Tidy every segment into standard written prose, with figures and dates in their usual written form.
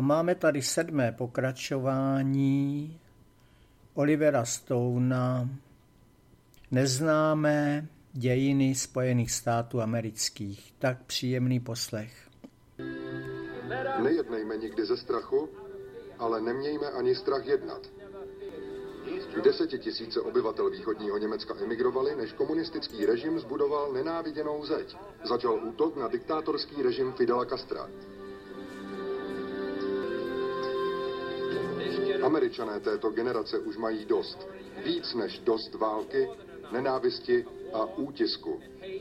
máme tady 7. pokračování Olivera Stonea Neznámé dějiny Spojených států amerických. Tak příjemný poslech. Nejednejme nikdy ze strachu, ale nemějme ani strach jednat. 10 000 obyvatel východního Německa emigrovali, než komunistický režim zbudoval nenáviděnou zeď. Začal útok na diktátorský režim Fidela Castra. Američané této generace už mají dost. Víc než dost války, nenávisti a útisku.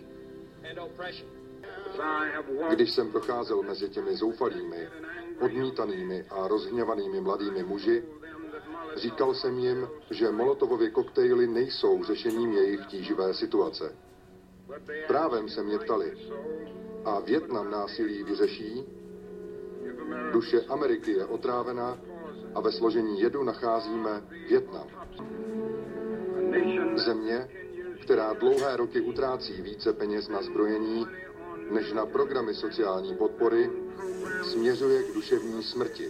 Když jsem procházel mezi těmi zoufalými, odmítanými a rozhněvanými mladými muži, říkal jsem jim, že Molotovovy koktejly nejsou řešením jejich tíživé situace. Právem se mě ptali, a Vietnam násilí vyřeší? Duše Ameriky je otrávená a ve složení jedu nacházíme Vietnam. Země, která dlouhé roky utrácí více peněz na zbrojení než na programy sociální podpory, směřuje k duševní smrti.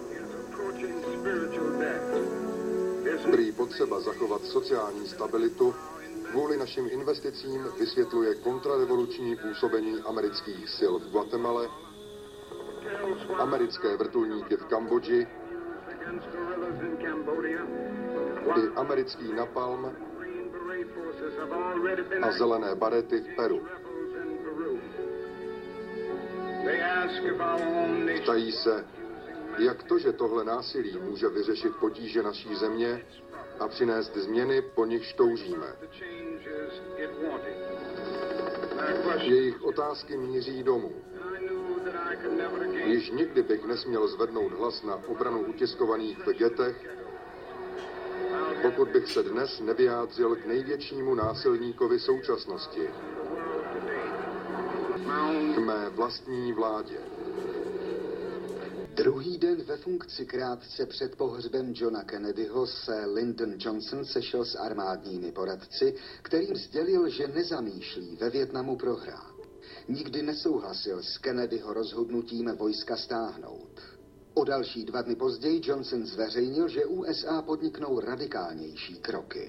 Prý potřeba zachovat sociální stabilitu kvůli našim investicím vysvětluje kontrarevoluční působení amerických sil v Guatemale, americké vrtulníky v Kambodži i americký napalm a zelené barety v Peru. Ptají se, jak to, že tohle násilí může vyřešit potíže naší země a přinést změny, po nichž toužíme. Jejich otázky míří domů. Již nikdy bych nesměl zvednout hlas na obranu utiskovaných v getech, pokud bych se dnes nevyjádřil k největšímu násilníkovi současnosti, k mé vlastní vládě. Druhý den ve funkci krátce před pohřbem Johna Kennedyho se Lyndon Johnson sešel s armádními poradci, kterým sdělil, že nezamýšlí ve Vietnamu prohrát. Nikdy nesouhlasil s Kennedyho rozhodnutím vojska stáhnout. O další 2 dny později Johnson zveřejnil, že USA podniknou radikálnější kroky.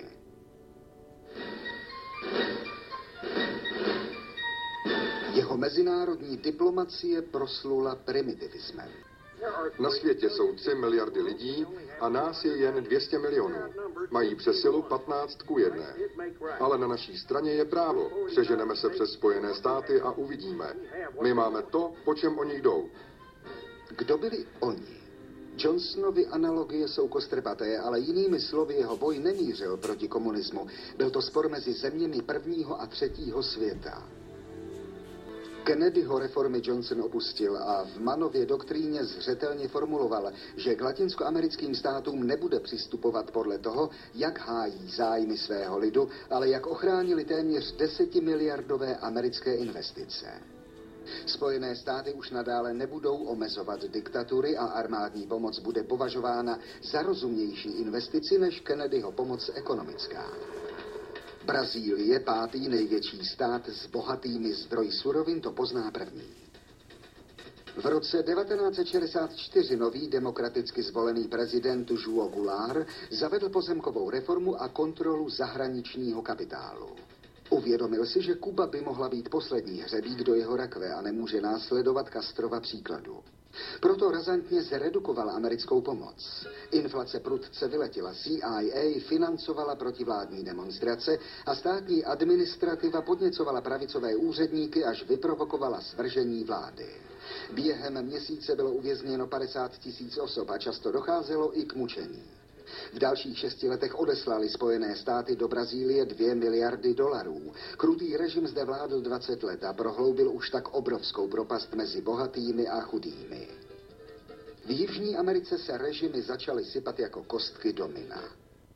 Jeho mezinárodní diplomacie proslula primitivismem. Na světě jsou 3 miliardy lidí a nás je jen 200 milionů. Mají přesilu 15:1. Ale na naší straně je právo. Přeženeme se přes Spojené státy a uvidíme. My máme to, po čem oni jdou. Kdo byli oni? Johnsonovy analogie jsou kostrbaté, ale jinými slovy jeho boj nemířil proti komunismu. Byl to spor mezi zeměmi prvního a třetího světa. Kennedyho reformy Johnson opustil a v Manově doktríně zřetelně formuloval, že k latinskoamerickým státům nebude přistupovat podle toho, jak hájí zájmy svého lidu, ale jak ochránili téměř 10miliardové americké investice. Spojené státy už nadále nebudou omezovat diktatury a armádní pomoc bude považována za rozumnější investici než Kennedyho pomoc ekonomická. Brazílie, 5. největší stát s bohatými zdroji surovin, to pozná první. V roce 1964 nový demokraticky zvolený prezident João Goulart zavedl pozemkovou reformu a kontrolu zahraničního kapitálu. Uvědomil si, že Kuba by mohla být poslední hřebík do jeho rakve a nemůže následovat Castrova příkladu. Proto razantně zredukoval americkou pomoc. Inflace prudce vyletěla, CIA financovala protivládní demonstrace a státní administrativa podněcovala pravicové úředníky, až vyprovokovala svržení vlády. Během měsíce bylo uvězněno 50 000 osob a často docházelo i k mučení. V dalších 6 letech odeslali Spojené státy do Brazílie 2 miliardy dolarů. Krutý režim zde vládl 20 let a prohloubil už tak obrovskou propast mezi bohatými a chudými. V Jižní Americe se režimy začaly sypat jako kostky domina.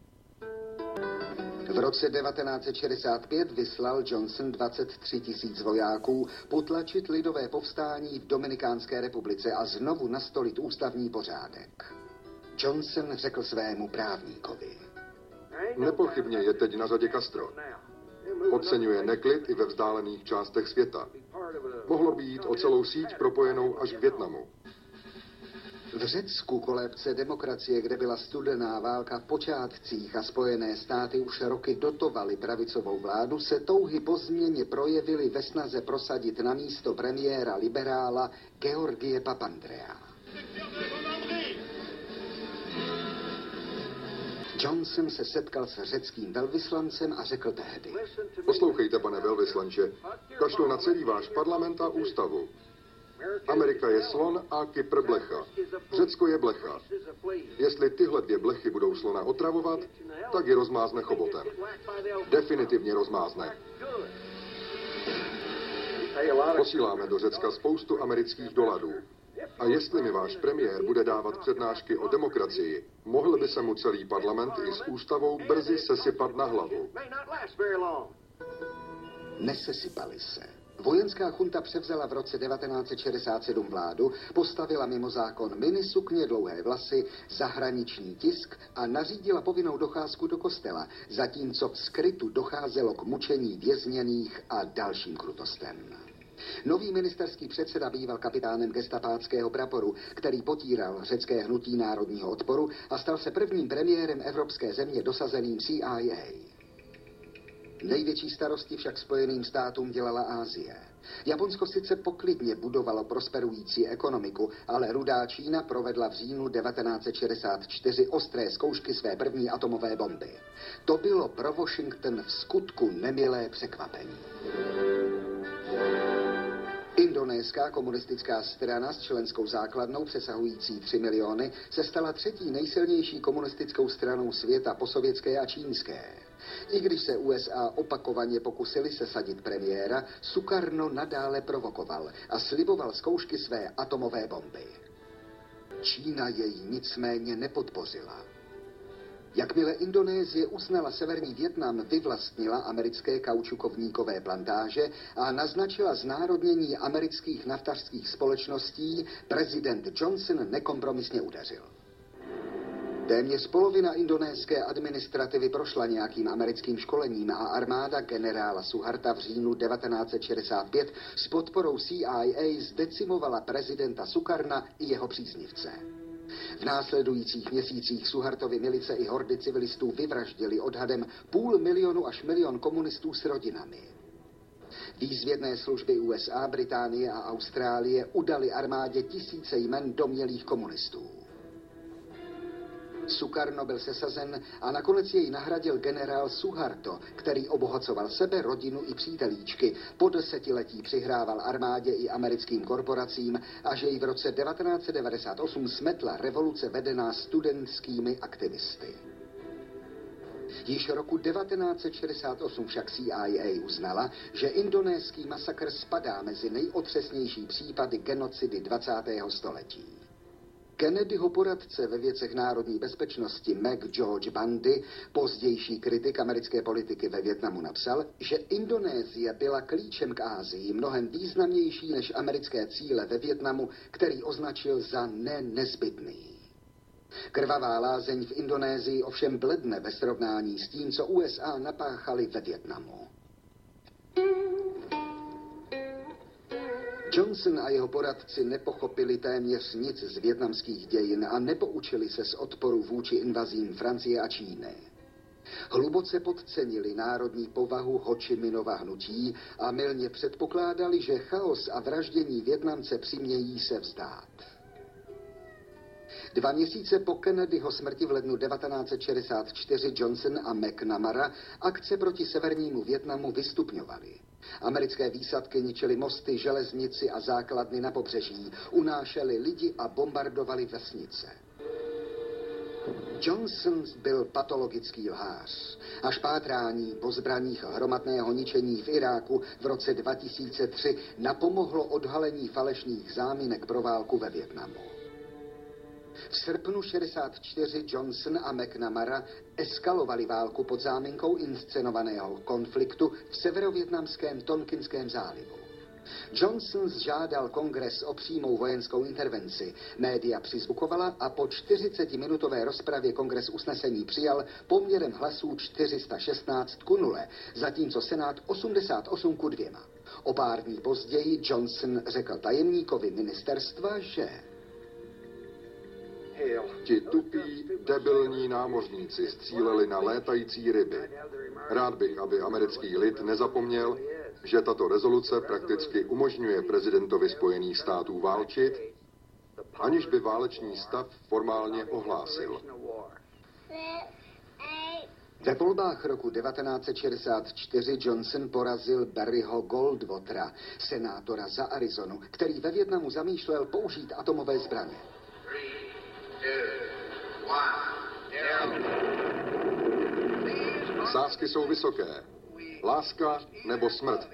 V roce 1965 vyslal Johnson 23 000 vojáků potlačit lidové povstání v Dominikánské republice a znovu nastolit ústavní pořádek. Johnson řekl svému právníkovi: Nepochybně je teď na řadě Castro. Podceňuje neklid i ve vzdálených částech světa. Mohlo být o celou síť propojenou až k Vietnamu. V Řecku, kolébce demokracie, kde byla studená válka v počátcích a Spojené státy už roky dotovaly pravicovou vládu, se touhy po změně projevily ve snaze prosadit na místo premiéra liberála Georgie Papandrea. Johnson se setkal s řeckým velvyslancem a řekl tehdy: Poslouchejte, pane velvyslanče, kašlu na celý váš parlament a ústavu. Amerika je slon a Kypr blecha. Řecko je blecha. Jestli tyhle dvě blechy budou slona otravovat, tak je rozmázne chobotem. Definitivně rozmázne. Posíláme do Řecka spoustu amerických dolarů. A jestli mi váš premiér bude dávat přednášky o demokracii, mohl by se mu celý parlament i s ústavou brzy sesypat na hlavu. Nesesypali se. Vojenská chunta převzala v roce 1967 vládu, postavila mimo zákon minisukně, dlouhé vlasy, zahraniční tisk a nařídila povinnou docházku do kostela, zatímco v skrytu docházelo k mučení vězněných a dalším krutostem. Nový ministerský předseda býval kapitánem gestapáckého praporu, který potíral řecké hnutí národního odporu a stal se prvním premiérem evropské země dosazeným CIA. Největší starosti však Spojeným státům dělala Asie. Japonsko sice poklidně budovalo prosperující ekonomiku, ale rudá Čína provedla v říjnu 1964 ostré zkoušky své první atomové bomby. To bylo pro Washington v skutku nemilé překvapení. Indonéská komunistická strana s členskou základnou přesahující 3 miliony se stala třetí nejsilnější komunistickou stranou světa po sovětské a čínské. I když se USA opakovaně pokusili sesadit premiéra, Sukarno nadále provokoval a sliboval zkoušky své atomové bomby. Čína jej nicméně nepodpořila. Jakmile Indonésie uznala severní Vietnam, vyvlastnila americké kaučukovníkové plantáže a naznačila znárodnění amerických naftařských společností, prezident Johnson nekompromisně udeřil. Téměř polovina indonéské administrativy prošla nějakým americkým školením a armáda generála Suharta v říjnu 1965 s podporou CIA zdecimovala prezidenta Sukarna i jeho příznivce. V následujících měsících Suhartovy milice i hordy civilistů vyvraždili odhadem 500 000 až 1 000 000 komunistů s rodinami. Výzvědné služby USA, Británie a Austrálie udali armádě tisíce jmen domnělých komunistů. Sukarno byl sesazen a nakonec jej nahradil generál Suharto, který obohacoval sebe, rodinu i přítelíčky. Po desetiletí přihrával armádě i americkým korporacím a že ji v roce 1998 smetla revoluce vedená studentskými aktivisty. Již roku 1968 však CIA uznala, že indonéský masakr spadá mezi nejotřesnější případy genocidy 20. století. Kennedyho poradce ve věcech národní bezpečnosti McGeorge Bundy, pozdější kritik americké politiky ve Vietnamu, napsal, že Indonésie byla klíčem k Asii, mnohem významnější než americké cíle ve Vietnamu, který označil za nezbytný. Krvavá lázeň v Indonésii ovšem bledne ve srovnání s tím, co USA napáchali ve Vietnamu. Johnson a jeho poradci nepochopili téměř nic z vietnamských dějin a nepoučili se z odporu vůči invazím Francie a Číny. Hluboce podcenili národní povahu Ho Chi Minhova hnutí a mylně předpokládali, že chaos a vraždění Vietnamce přimějí se vzdát. 2 měsíce po Kennedyho smrti v lednu 1964 Johnson a McNamara akce proti severnímu Vietnamu vystupňovali. Americké výsadky ničily mosty, železnici a základny na pobřeží, unášeli lidi a bombardovali vesnice. Johnson byl patologický lhář. Až pátrání po zbraních hromadného ničení v Iráku v roce 2003 napomohlo odhalení falešných záminek pro válku ve Vietnamu. V srpnu 1964 Johnson a McNamara eskalovali válku pod záminkou inscenovaného konfliktu v severovietnamském Tonkinském zálivu. Johnson žádal kongres o přímou vojenskou intervenci. Média přizvukovala a po 40-minutové rozpravě kongres usnesení přijal poměrem hlasů 416-0, zatímco Senát 88-2. O pár dní později Johnson řekl tajemníkovi ministerstva, že Ti tupí, debilní námořníci stříleli na létající ryby. Rád bych, aby americký lid nezapomněl, že tato rezoluce prakticky umožňuje prezidentovi Spojených států válčit, aniž by válečný stav formálně ohlásil. Ve volbách roku 1964 Johnson porazil Barryho Goldwatera, senátora za Arizonu, který ve Vietnamu zamýšlel použít atomové zbraně. Sázky jsou vysoké. Láska nebo smrt.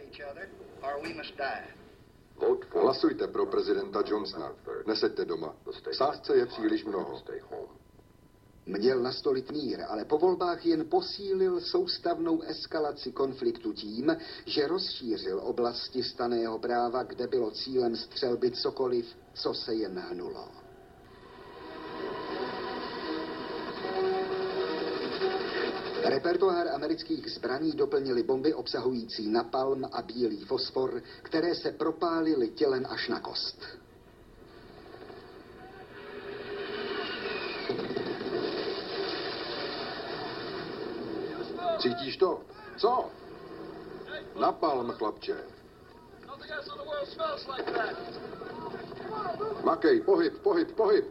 Hlasujte pro prezidenta Johnsona. Neseďte doma. V sázce je příliš mnoho. Měl nastolit mír, ale po volbách jen posílil soustavnou eskalaci konfliktu tím, že rozšířil oblasti stanného práva, kde bylo cílem střelby cokoliv, co se jen hnulo. Repertoár amerických zbraní doplnily bomby obsahující napalm a bílý fosfor, které se propálily tělem až na kost. Cítíš to? Co? Napalm, chlapče. Makej, pohyb, pohyb, pohyb.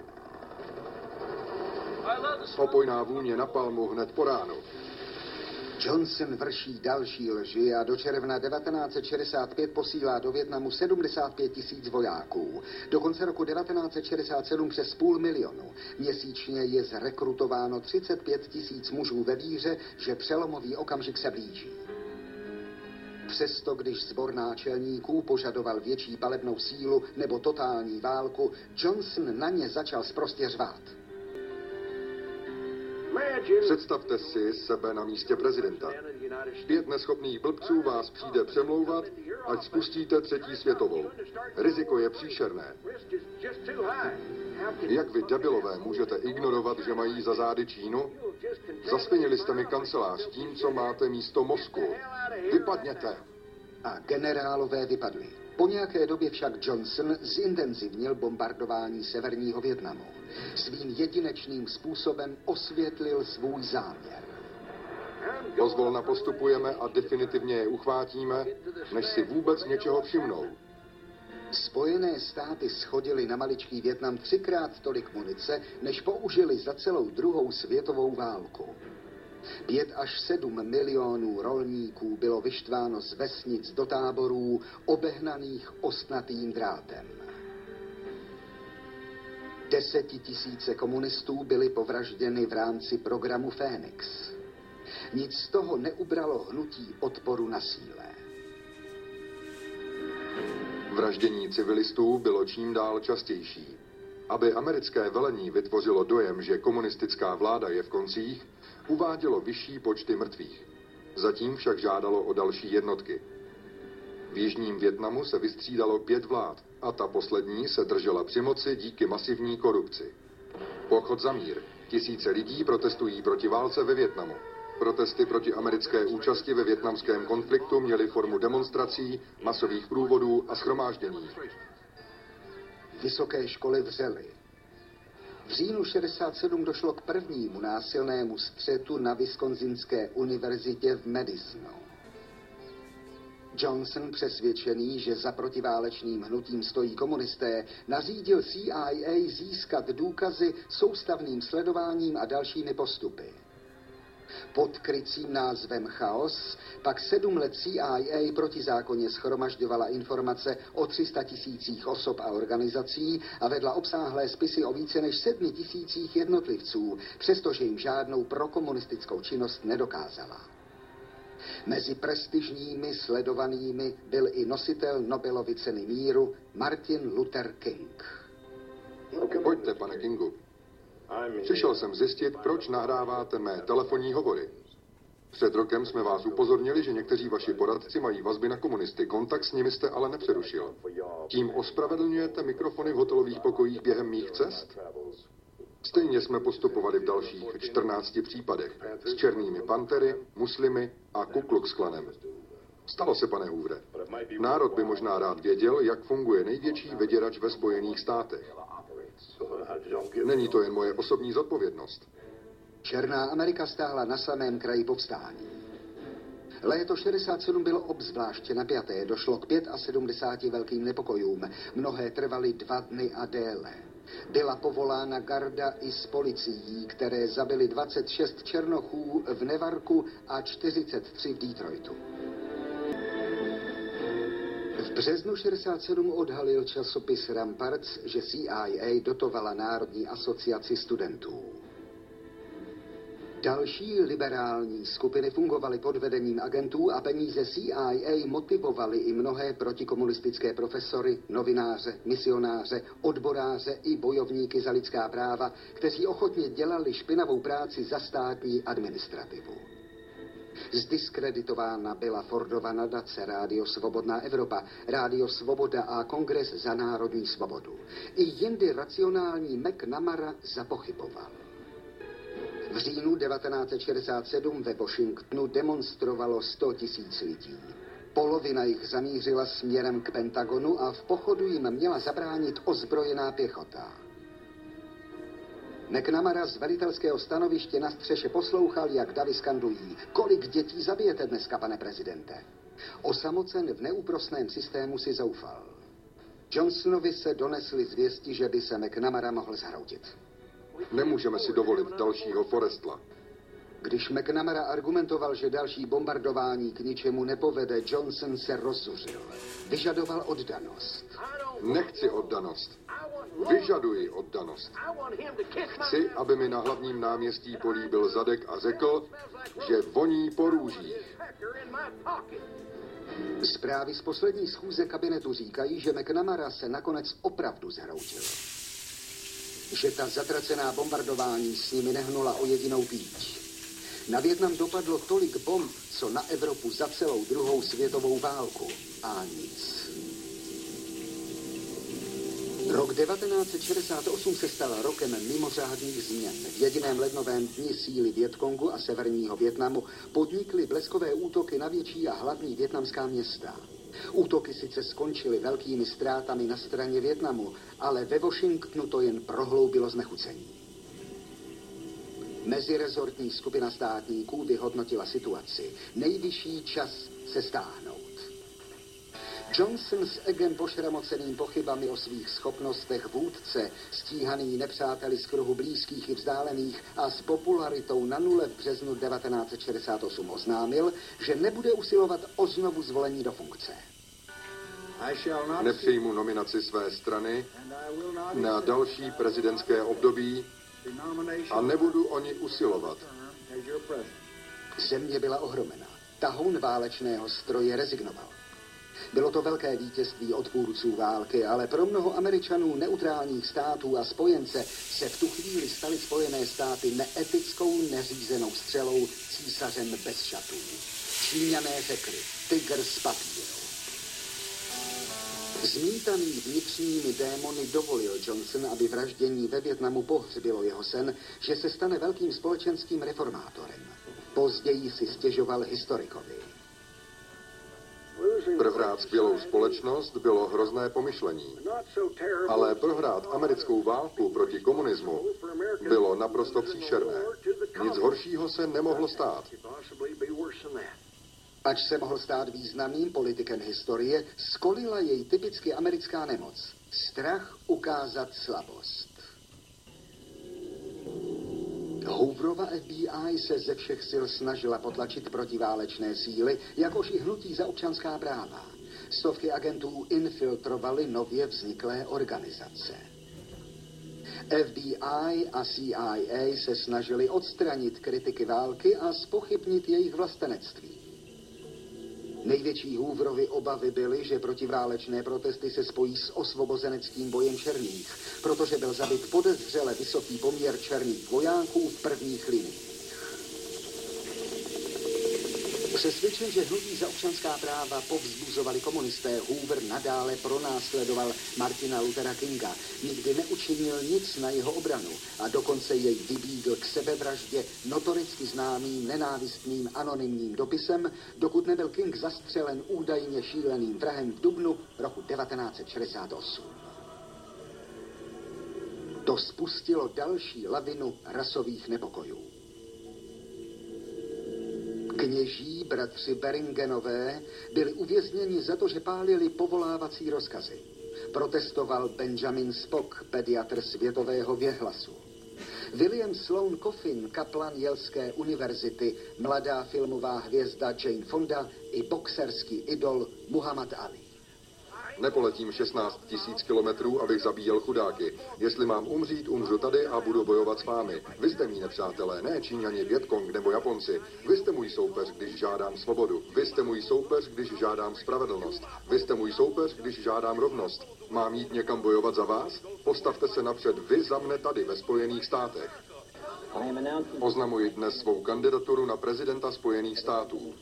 Opojná vůně napalmu hned po ránu. Johnson vrší další lži a do června 1965 posílá do Vietnamu 75 000 vojáků. Do konce roku 1967 přes 500 000. Měsíčně je zrekrutováno 35 000 mužů ve víře, že přelomový okamžik se blíží. Přesto, když sbor náčelníků požadoval větší palebnou sílu nebo totální válku, Johnson na ně začal sprostě řvát. Představte si sebe na místě prezidenta. 5 neschopných blbců vás přijde přemlouvat, ať spustíte 3. světovou. Riziko je příšerné. Jak vy debilové můžete ignorovat, že mají za zády Čínu? Zasvinili jste mi kancelář tím, co máte místo mozku. Vypadněte! A generálové vypadli. Po nějaké době však Johnson zintenzivnil bombardování severního Vietnamu. Svým jedinečným způsobem osvětlil svůj záměr. Pozvolna postupujeme a definitivně je uchvátíme, než si vůbec něčeho všimnou. Spojené státy shodily na maličký Vietnam 3krát tolik munice, než použili za celou druhou světovou válku. 5 až 7 milionů rolníků bylo vyštváno z vesnic do táborů, obehnaných ostnatým drátem. 10 000 komunistů byly povražděny v rámci programu Fénix. Nic z toho neubralo hnutí odporu na síle. Vraždění civilistů bylo čím dál častější. Aby americké velení vytvořilo dojem, že komunistická vláda je v koncích, uvádělo vyšší počty mrtvých. Zatím však žádalo o další jednotky. V jižním Vietnamu se vystřídalo 5 vlád a ta poslední se držela při moci díky masivní korupci. Pochod za mír. Tisíce lidí protestují proti válce ve Vietnamu. Protesty proti americké účasti ve vietnamském konfliktu měly formu demonstrací, masových průvodů a shromáždění. Vysoké školy vřely. V říjnu 67 došlo k prvnímu násilnému střetu na Wisconsinské univerzitě v Madisonu. Johnson, přesvědčený, že za protiválečným hnutím stojí komunisté, nařídil CIA získat důkazy soustavným sledováním a dalšími postupy. Pod krycím názvem Chaos pak 7 let CIA protizákonně shromažďovala informace o 300 000 osob a organizací a vedla obsáhlé spisy o více než 7 000 jednotlivců, přestože jim žádnou prokomunistickou činnost nedokázala. Mezi prestižními sledovanými byl i nositel Nobelovy ceny míru Martin Luther King. Pojďte, pane Kingu. Přišel jsem zjistit, proč nahráváte mé telefonní hovory. Před rokem jsme vás upozornili, že někteří vaši poradci mají vazby na komunisty. Kontakt s nimi jste ale nepřerušil. Tím ospravedlňujete mikrofony v hotelových pokojích během mých cest? Stejně jsme postupovali v dalších 14 případech s černými pantery, muslimy a Ku Klux Klanem. Stalo se, pane Hoovere. Národ by možná rád věděl, jak funguje největší vyděrač ve Spojených státech. Není to jen moje osobní zodpovědnost. Černá Amerika stála na samém kraji povstání. Léto 67 bylo obzvláště napjaté, došlo k 75 velkým nepokojům. Mnohé trvaly 2 dny a déle. Byla povolána garda i s policií, které zabili 26 černochů v Newarku a 43 v Detroitu. V březnu 67 odhalil časopis Ramparts, že CIA dotovala Národní asociaci studentů. Další liberální skupiny fungovaly pod vedením agentů a peníze CIA motivovaly i mnohé protikomunistické profesory, novináře, misionáře, odboráře i bojovníky za lidská práva, kteří ochotně dělali špinavou práci za státní administrativu. Zdiskreditována byla Fordova nadace Rádio Svobodná Evropa, Rádio Svoboda a Kongres za národní svobodu. I jindy racionální McNamara zapochyboval. V říjnu 1967 ve Washingtonu demonstrovalo 100 000 lidí. Polovina jich zamířila směrem k Pentagonu a v pochodu jim měla zabránit ozbrojená pěchota. McNamara z velitelského stanoviště na střeše poslouchal, jak davy skandují: kolik dětí zabijete dneska, pane prezidente? Osamocen v neúprosném systému si zoufal. Johnsonovi se donesly zvěsti, že by se McNamara mohl zhroutit. Nemůžeme si dovolit dalšího Forrestla. Když McNamara argumentoval, že další bombardování k ničemu nepovede, Johnson se rozzuřil. Vyžadoval oddanost. Nechci oddanost. Vyžaduji oddanost. Chci, aby mi na hlavním náměstí políbil zadek a řekl, že voní po růžích. Zprávy z poslední schůze kabinetu říkají, že McNamara se nakonec opravdu zhroutil. Že ta zatracená bombardování s nimi nehnula o jedinou píď. Na Vietnam dopadlo tolik bomb, co na Evropu za celou druhou světovou válku. A nic. Rok 1968 se stal rokem mimořádných změn. V jediném lednovém dni síly Vietkongu a severního Vietnamu podnikly bleskové útoky na větší a hlavní vietnamská města. Útoky sice skončily velkými ztrátami na straně Vietnamu, ale ve Washingtonu to jen prohloubilo znechucení. Mezirezortní skupina státníků vyhodnotila situaci. Nejvyšší čas se stáhnout. Johnson s egem pošramoceným pochybami o svých schopnostech vůdce, stíhaný nepřáteli z kruhu blízkých i vzdálených a s popularitou na nule v březnu 1968 oznámil, že nebude usilovat o znovu zvolení do funkce. Nepřijmu nominaci své strany na další prezidentské období a nebudu o ní usilovat. Země byla ohromena. Tahoun válečného stroje rezignoval. Bylo to velké vítězství odpůrců války, ale pro mnoho Američanů, neutrálních států a spojence se v tu chvíli staly Spojené státy neetickou, neřízenou střelou císařem bez šatů. Číňané řekli: tygr z papíru. Zmítaný vnitřními démony dovolil Johnson, aby vraždění ve Vietnamu pohřbilo jeho sen, že se stane velkým společenským reformátorem. Později si stěžoval historikovi. Prohrát skvělou společnost bylo hrozné pomyšlení, ale prohrát americkou válku proti komunismu bylo naprosto příšerné. Nic horšího se nemohlo stát. Ač se mohl stát významným politikem historie, skolila jej typicky americká nemoc. Strach ukázat slabost. Hooverova FBI se ze všech sil snažila potlačit protiválečné síly, jakož i hnutí za občanská práva. Stovky agentů infiltrovaly nově vzniklé organizace. FBI a CIA se snažili odstranit kritiky války a zpochybnit jejich vlastenectví. Největší Hooverovy obavy byly, že protiválečné protesty se spojí s osvobozeneckým bojem černých, protože byl zabit podezřele vysoký poměr černých vojáků v prvních liniích. Přesvědčen, že hnutí za občanská práva povzbuzovali komunisté, Hoover nadále pronásledoval Martina Luthera Kinga. Nikdy neučinil nic na jeho obranu a dokonce jej vybídl k sebevraždě notoricky známým nenávistným anonymním dopisem, dokud nebyl King zastřelen údajně šíleným vrahem v dubnu roku 1968. To spustilo další lavinu rasových nepokojů. Kněží, bratři Beringenové, byli uvězněni za to, že pálili povolávací rozkazy. Protestoval Benjamin Spock, pediatr světového věhlasu. William Sloane Coffin, kaplan Yaleské univerzity, mladá filmová hvězda Jane Fonda i boxerský idol Muhammad Ali. Nepoletím 16 000 kilometrů, abych zabíjel chudáky. Jestli mám umřít, umřu tady a budu bojovat s vámi. Vy jste mí nepřátelé, ne Číňani, Vietkong nebo Japonci. Vy jste můj soupeř, když žádám svobodu. Vy jste můj soupeř, když žádám spravedlnost. Vy jste můj soupeř, když žádám rovnost. Mám jít někam bojovat za vás? Postavte se napřed vy za mne tady ve Spojených státech. Oznamuji dnes svou kandidaturu na prezidenta Spojených států.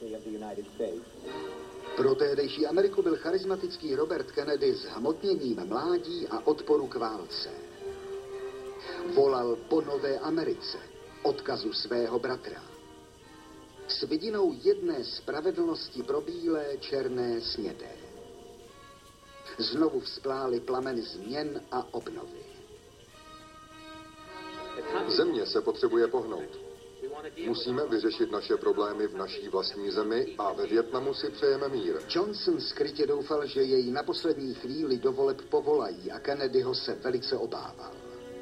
Pro tehdejší Ameriku byl charismatický Robert Kennedy zhmotněním mládí a odporu k válce. Volal po nové Americe, odkazu svého bratra. S vidinou jedné spravedlnosti pro bílé, černé, smědé. Znovu vzplály plameny změn a obnovy. Země se potřebuje pohnout. Musíme vyřešit naše problémy v naší vlastní zemi a ve Vietnamu si přejeme mír. Johnson skrytě doufal, že jej na poslední chvíli do voleb povolají a Kennedyho se velice obával.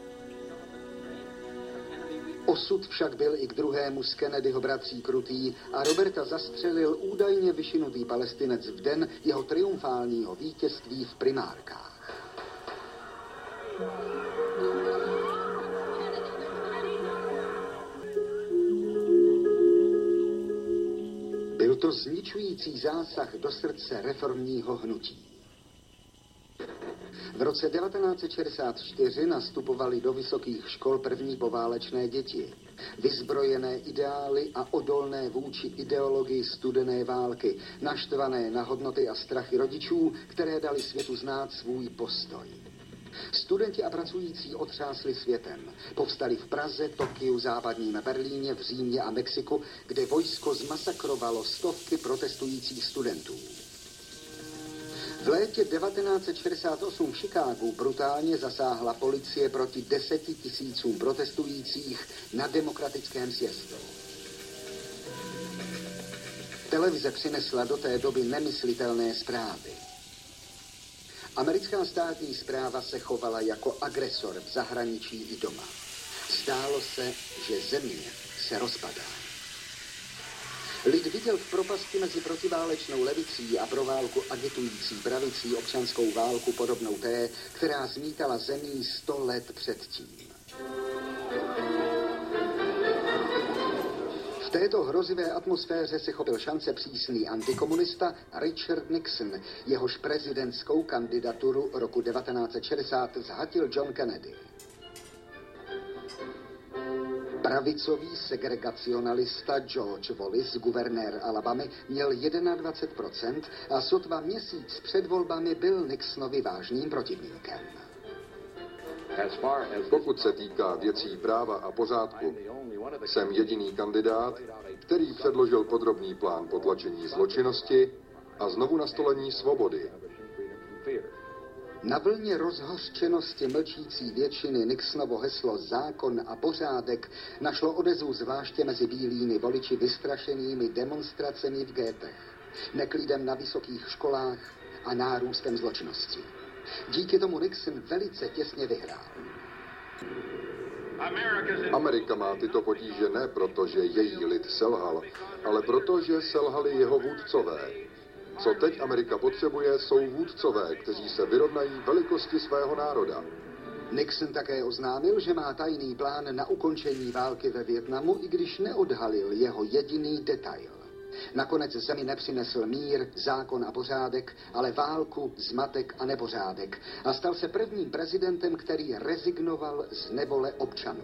Osud však byl i k druhému z Kennedyho bratří krutý a Roberta zastřelil údajně vyšinutý Palestinec v den jeho triumfálního vítězství v primárkách. Byl to zničující zásah do srdce reformního hnutí. V roce 1964 nastupovali do vysokých škol první poválečné děti, vyzbrojené ideály a odolné vůči ideologii studené války, naštvané na hodnoty a strachy rodičů, které dali světu znát svůj postoj. Studenti a pracující otřásli světem. Povstali v Praze, Tokiu, západním Berlíně, v Římě a Mexiku, kde vojsko zmasakrovalo stovky protestujících studentů. V létě 1968 v Chicagu brutálně zasáhla policie proti 10 000 protestujících na demokratickém sjezdu. Televize přinesla do té doby nemyslitelné zprávy. Americká státní správa se chovala jako agresor v zahraničí i doma. Zdálo se, že země se rozpadá. Lid viděl v propasti mezi protiválečnou levicí a pro válku agitující pravicí občanskou válku podobnou té, která zmítala zemí 100 let předtím. V této hrozivé atmosféře se chopil šance přísný antikomunista Richard Nixon, jehož prezidentskou kandidaturu roku 1960 zhatil John Kennedy. Pravicový segregacionalista George Wallace, guvernér Alabamy, měl 21% a sotva měsíc před volbami byl Nixonovi vážným protivníkem. Pokud se týká věcí práva a pořádku, jsem jediný kandidát, který předložil podrobný plán potlačení zločinnosti a znovu nastolení svobody. Na vlně rozhořčenosti mlčící většiny Nixonovo heslo zákon a pořádek našlo odezvu zvláště mezi bílými voliči vystrašenými demonstracemi v ghetech, neklidem na vysokých školách a nárůstem zločinnosti. Díky tomu Nixon velice těsně vyhrál. Amerika má tyto potíže ne proto, že její lid selhal, ale proto, že selhali jeho vůdcové. Co teď Amerika potřebuje, jsou vůdcové, kteří se vyrovnají velikosti svého národa. Nixon také oznámil, že má tajný plán na ukončení války ve Vietnamu, i když neodhalil jeho jediný detail. Nakonec zemi nepřinesl mír, zákon a pořádek, ale válku, zmatek a nepořádek a stal se prvním prezidentem, který rezignoval z nevole občanů.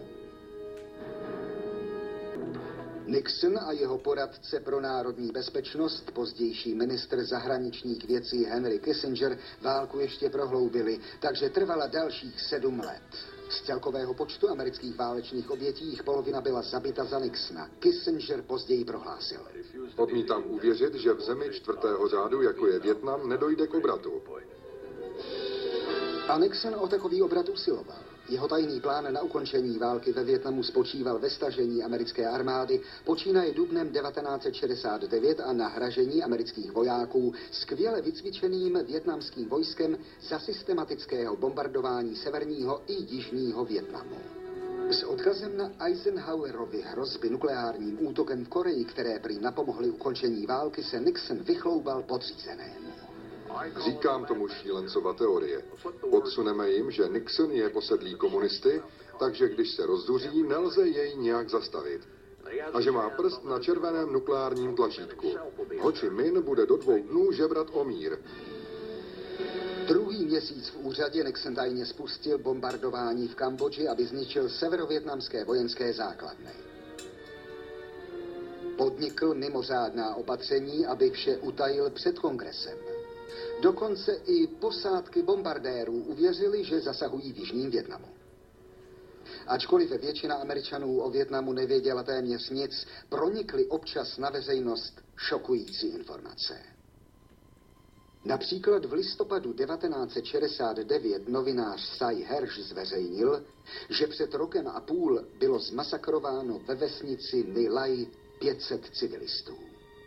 Nixon a jeho poradce pro národní bezpečnost, pozdější ministr zahraničních věcí Henry Kissinger, válku ještě prohloubili, takže trvala dalších 7 let. Z celkového počtu amerických válečných obětí jich polovina byla zabita za Nixona. Kissinger později prohlásil: Odmítám uvěřit, že v zemi 4. řádu, jako je Vietnam, nedojde k obratu. A Nixon o takový obrat usiloval. Jeho tajný plán na ukončení války ve Vietnamu spočíval ve stažení americké armády počínaje dubnem 1969 a nahražení amerických vojáků skvěle vycvičeným vietnamským vojskem za systematického bombardování severního i jižního Vietnamu. S odkazem na Eisenhowerovy hrozby nukleárním útokem v Koreji, které prý napomohly ukončení války, se Nixon vychloubal podřízenému. Říkám tomu šílencova teorie. Podsuneme jim, že Nixon je posedlý komunisty, takže když se rozzuří, nelze jej nějak zastavit. A že má prst na červeném nukleárním tlačítku. Ho Chi Minh bude do 2 dnů žebrat o mír. Druhý měsíc v úřadě Nixon tajně spustil bombardování v Kambodži, aby zničil severovietnamské vojenské základny. Podnikl mimořádná opatření, aby vše utajil před kongresem. Dokonce i posádky bombardérů uvěřili, že zasahují v jižním Vietnamu. Ačkoliv většina Američanů o Vietnamu nevěděla téměř nic, pronikly občas na veřejnost šokující informace. Například v listopadu 1969 novinář Cy Hersh zveřejnil, že před rokem a půl bylo zmasakrováno ve vesnici My Lai 500 civilistů.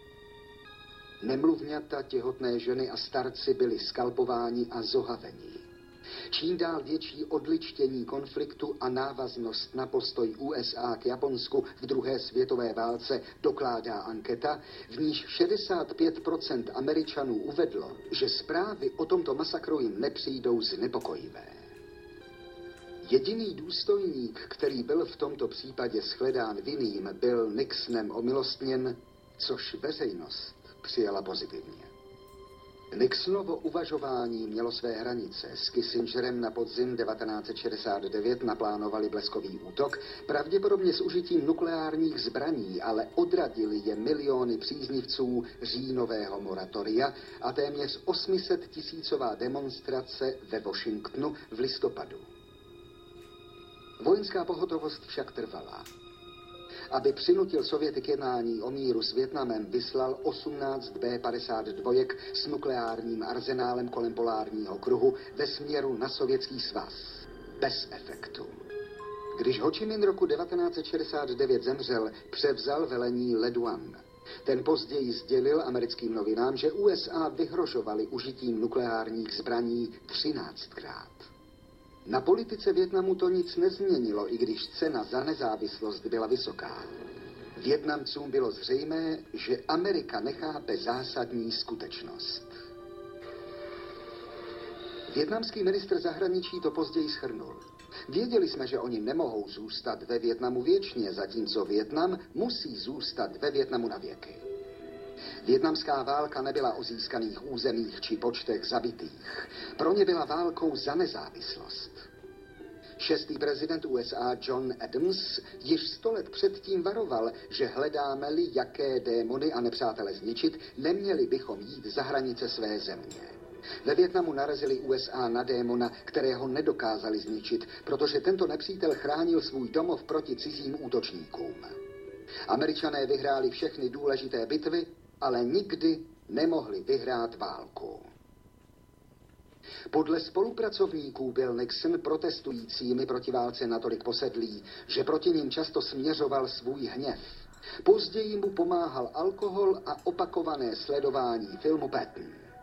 Nemluvňata, těhotné ženy a starci byli skalpováni a zohaveni. Čím dál větší odličtění konfliktu a návaznost na postoj USA k Japonsku v druhé světové válce dokládá anketa, v níž 65% Američanů uvedlo, že zprávy o tomto masakru jim nepřijdou znepokojivé. Jediný důstojník, který byl v tomto případě shledán vinným, byl Nixonem omilostněn, což veřejnost přijala pozitivně. Nixonovo uvažování mělo své hranice. S Kissingerem na podzim 1969 naplánovali bleskový útok, pravděpodobně s užitím nukleárních zbraní, ale odradili je miliony příznivců říjnového moratoria a téměř 800 000 demonstrace ve Washingtonu v listopadu. Vojenská pohotovost však trvala. Aby přinutil Sověty k jednání o míru s Vietnamem, vyslal 18 B-52 s nukleárním arzenálem kolem polárního kruhu ve směru na Sovětský svaz. Bez efektu. Když Ho Chi Minh roku 1969 zemřel, převzal velení Le Duan. Ten později sdělil americkým novinám, že USA vyhrožovali užitím nukleárních zbraní 13krát. Na politice Vietnamu to nic nezměnilo, i když cena za nezávislost byla vysoká. Vietnamcům bylo zřejmé, že Amerika nechápe zásadní skutečnost. Vietnamský ministr zahraničí to později shrnul. Věděli jsme, že oni nemohou zůstat ve Vietnamu věčně, zatímco Vietnam musí zůstat ve Vietnamu na věky. Vietnamská válka nebyla o získaných územích či počtech zabitých. Pro ně byla válkou za nezávislost. 6. prezident USA John Adams již 100 let předtím varoval, že hledáme-li jaké démony a nepřátele zničit, neměli bychom jít za hranice své země. Ve Vietnamu narazili USA na démona, kterého nedokázali zničit, protože tento nepřítel chránil svůj domov proti cizím útočníkům. Američané vyhráli všechny důležité bitvy, ale nikdy nemohli vyhrát válku. Podle spolupracovníků byl Nixon protestujícími proti válce natolik posedlý, že proti ním často směřoval svůj hněv. Později mu pomáhal alkohol a opakované sledování filmu Patton.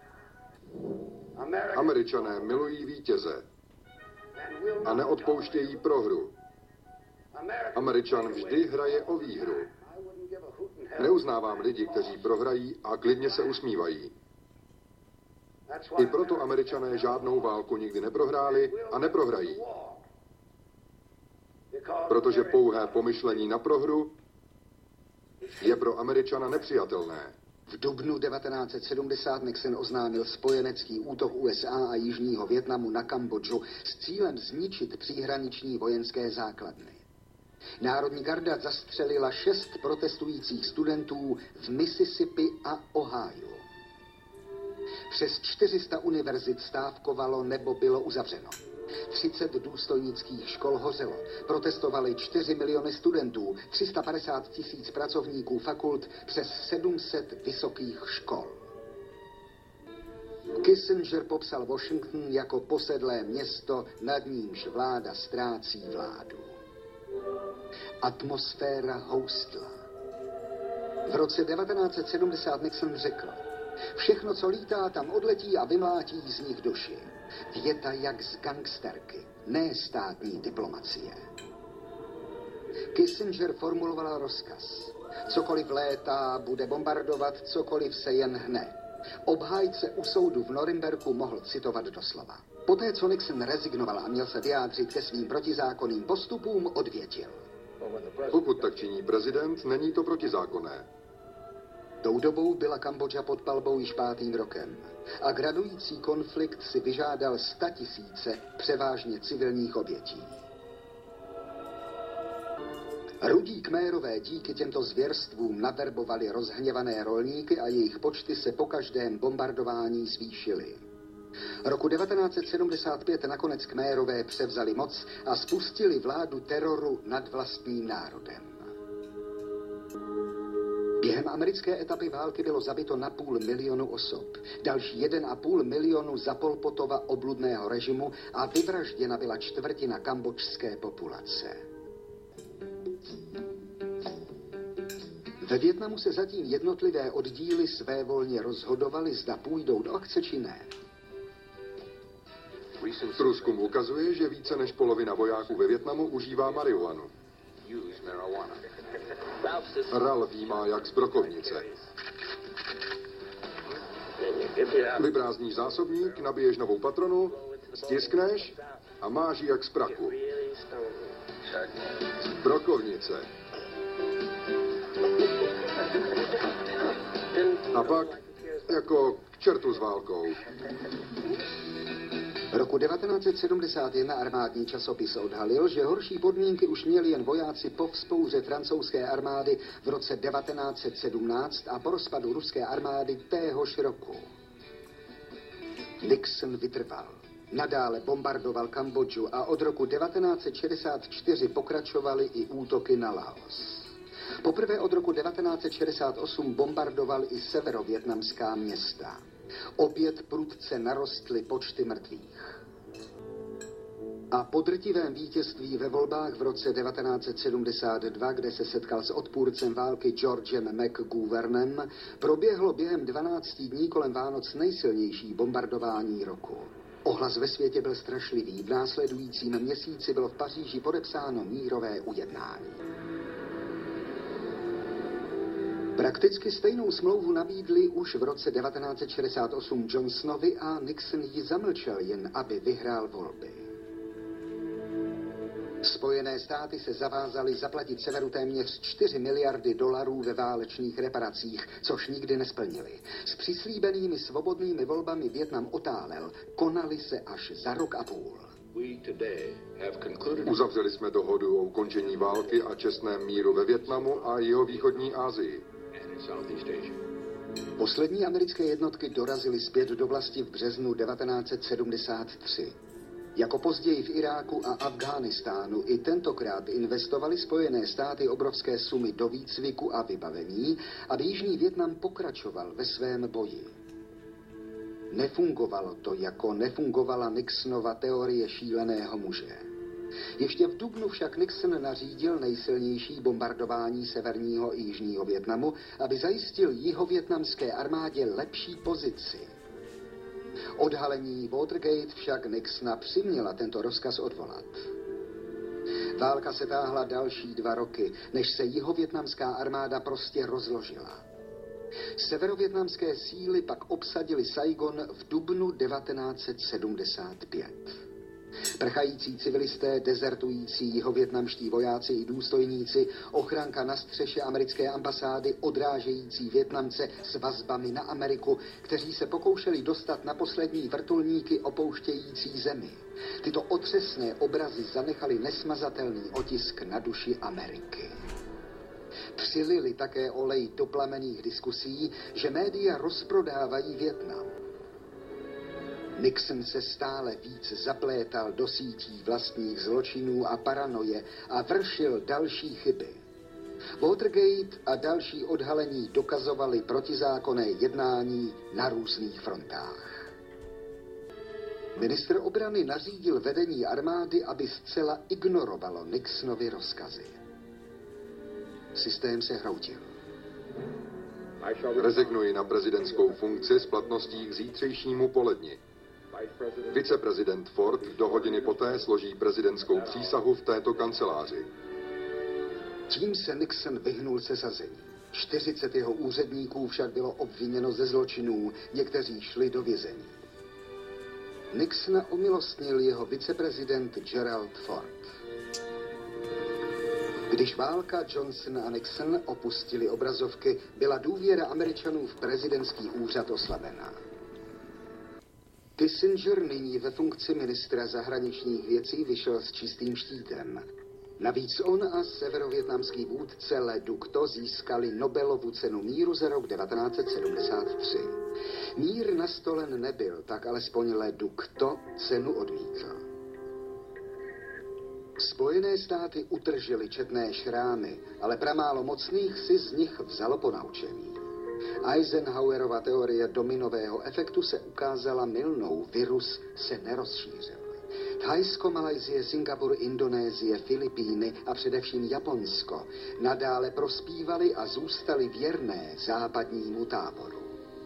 Američané milují vítěze a neodpouštějí prohru. Američan vždy hraje o výhru. Neuznávám lidi, kteří prohrají a klidně se usmívají. I proto Američané žádnou válku nikdy neprohráli a neprohrají. Protože pouhé pomyšlení na prohru je pro Američana nepřijatelné. V dubnu 1970 Nixon oznámil spojenecký útok USA a jižního Vietnamu na Kambodžu s cílem zničit příhraniční vojenské základny. Národní garda zastřelila 6 protestujících studentů v Mississippi a Ohio. Přes 400 univerzit stávkovalo nebo bylo uzavřeno. 30 důstojnických škol hořelo. Protestovali 4 miliony studentů, 350 000 pracovníků fakult, přes 700 vysokých škol. Kissinger popsal Washington jako posedlé město, nad nímž vláda ztrácí vládu. Atmosféra houstla. V roce 1970 Nixon řekl: všechno, co lítá, tam odletí a vymlátí z nich duši. Věta jak z gangsterky, ne státní diplomacie. Kissinger formuloval rozkaz: cokoliv létá, bude bombardovat, cokoliv se jen hne. Obhájce u soudu v Norimberku mohl citovat doslova. Poté, co Nixon rezignoval a měl se vyjádřit ke svým protizákonným postupům, odvětil: Pokud tak činí prezident, není to protizákonné. Tou dobou byla Kambodža pod palbou již 5. rokem a gradující konflikt si vyžádal 100 000 převážně civilních obětí. Rudí Khmérové díky těmto zvěrstvům naverbovali rozhněvané rolníky a jejich počty se po každém bombardování zvýšily. Roku 1975 nakonec Khmérové převzali moc a spustili vládu teroru nad vlastním národem. Během americké etapy války bylo zabito na 500 000 osob, další 1,5 milionu za Pol Potova obludného režimu a vyvražděna byla 1/4 kambodžské populace. Ve Vietnamu se zatím jednotlivé oddíly svévolně rozhodovaly, zda půjdou do akce či ne. Průzkum ukazuje, že více než polovina vojáků ve Vietnamu užívá marihuanu. Ralph jí má jak z brokovnice. Vyprázdníš zásobník, nabiješ novou patronu, stiskneš a máš ji jak z praku. Brokovnice. A pak jako k čertu s válkou. Roku 1971 armádní časopis odhalil, že horší podmínky už měli jen vojáci po vzpouře francouzské armády v roce 1917 a po rozpadu ruské armády téhož roku. Nixon vytrval. Nadále bombardoval Kambodžu a od roku 1964 pokračovaly i útoky na Laos. Poprvé od roku 1968 bombardoval i severovietnamská města. Opět prudce narostly počty mrtvých. A po drtivém vítězství ve volbách v roce 1972, kde se setkal s odpůrcem války Georgem McGovernem, proběhlo během 12 dní kolem Vánoc nejsilnější bombardování roku. Ohlas ve světě byl strašlivý. V následujícím měsíci bylo v Paříži podepsáno mírové ujednání. Prakticky stejnou smlouvu nabídli už v roce 1968 Johnsonovi a Nixon ji zamlčel, jen aby vyhrál volby. Spojené státy se zavázaly zaplatit severu téměř 4 miliardy dolarů ve válečných reparacích, což nikdy nesplnili. S přislíbenými svobodnými volbami Vietnam otálel, konaly se až za rok a půl. Uzavřeli jsme dohodu o ukončení války a čestném míru ve Vietnamu a jihovýchodní Asii. Poslední americké jednotky dorazily zpět do vlasti v březnu 1973. Jako později v Iráku a Afghánistánu i tentokrát investovaly Spojené státy obrovské sumy do výcviku a vybavení, aby Jižní Vietnam pokračoval ve svém boji. Nefungovalo to, jako nefungovala Nixonova teorie šíleného muže. Ještě v dubnu však Nixon nařídil nejsilnější bombardování severního i jižního Vietnamu, aby zajistil jihovietnamské armádě lepší pozici. Odhalení Watergate však Nixona přiměla tento rozkaz odvolat. Válka se táhla další 2 roky, než se jihovietnamská armáda prostě rozložila. Severovietnamské síly pak obsadily Saigon v dubnu 1975. Prchající civilisté, dezertující jihovietnamští vojáci i důstojníci, ochranka na střeše americké ambasády, odrážející Vietnamce s vazbami na Ameriku, kteří se pokoušeli dostat na poslední vrtulníky opouštějící zemi. Tyto otřesné obrazy zanechaly nesmazatelný otisk na duši Ameriky. Přilili také olej do plamenných diskusí, že média rozprodávají Vietnam. Nixon se stále víc zaplétal do sítí vlastních zločinů a paranoje a vršil další chyby. Watergate a další odhalení dokazovaly protizákonné jednání na různých frontách. Ministr obrany nařídil vedení armády, aby zcela ignorovalo Nixonovy rozkazy. Systém se hroutil. Rezignuji na prezidentskou funkci s platností k zítřejšímu poledni. Viceprezident Ford do hodiny poté složí prezidentskou přísahu v této kanceláři. Tím se Nixon vyhnul sesazení. 40 jeho úředníků však bylo obviněno ze zločinů, někteří šli do vězení. Nixona omilostnil jeho viceprezident Gerald Ford. Když válka Johnson a Nixon opustili obrazovky, byla důvěra Američanů v prezidentský úřad oslabená. Kissinger nyní ve funkci ministra zahraničních věcí vyšel s čistým štítem. Navíc on a severovietnamský vůdce Le Duc To získali Nobelovu cenu míru za rok 1973. Mír nastolen nebyl, tak alespoň Le Duc To cenu odmítl. Spojené státy utržily četné šrámy, ale pramálo mocných si z nich vzalo ponaučení. Eisenhowerova teorie dominového efektu se ukázala mylnou, virus se nerozšířil. Thajsko, Malajsie, Singapur, Indonésie, Filipíny a především Japonsko nadále prospívali a zůstali věrné západnímu táboru.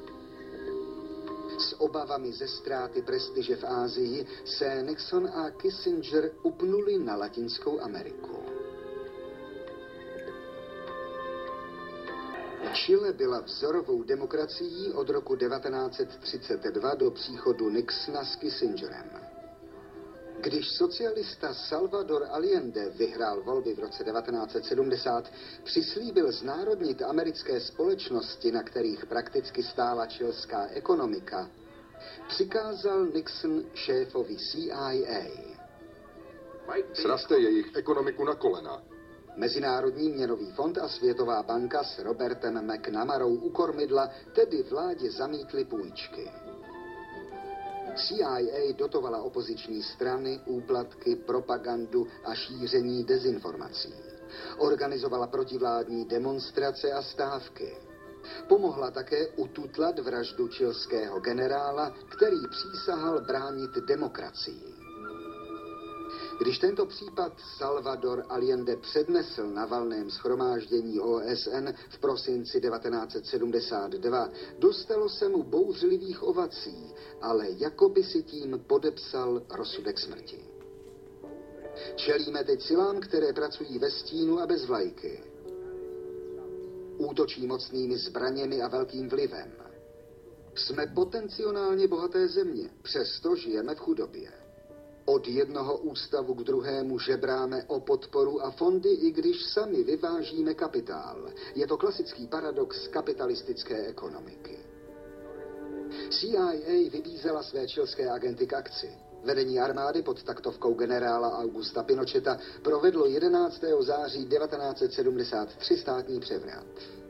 S obavami ze ztráty prestiže v Asii se Nixon a Kissinger upnuli na Latinskou Ameriku. Chile byla vzorovou demokracií od roku 1932 do příchodu Nixona s Kissingerem. Když socialista Salvador Allende vyhrál volby v roce 1970, přislíbil znárodnit americké společnosti, na kterých prakticky stála chilská ekonomika, přikázal Nixon šéfovi CIA. Srazte jejich ekonomiku na kolena. Mezinárodní měnový fond a Světová banka s Robertem McNamarou u kormidla tedy vládě zamítly půjčky. CIA dotovala opoziční strany, úplatky, propagandu a šíření dezinformací. Organizovala protivládní demonstrace a stávky. Pomohla také ututlat vraždu chilského generála, který přísahal bránit demokracii. Když tento případ Salvador Allende přednesl na valném shromáždění OSN v prosinci 1972, dostalo se mu bouřlivých ovací, ale jakoby si tím podepsal rozsudek smrti. Čelíme teď silám, které pracují ve stínu a bez vlajky. Útočí mocnými zbraněmi a velkým vlivem. Jsme potenciálně bohaté země, přesto žijeme v chudobě. Od jednoho ústavu k druhému žebráme o podporu a fondy, i když sami vyvážíme kapitál. Je to klasický paradox kapitalistické ekonomiky. CIA vybízela své chilské agenty k akci. Vedení armády pod taktovkou generála Augusta Pinocheta provedlo 11. září 1973 státní převrat.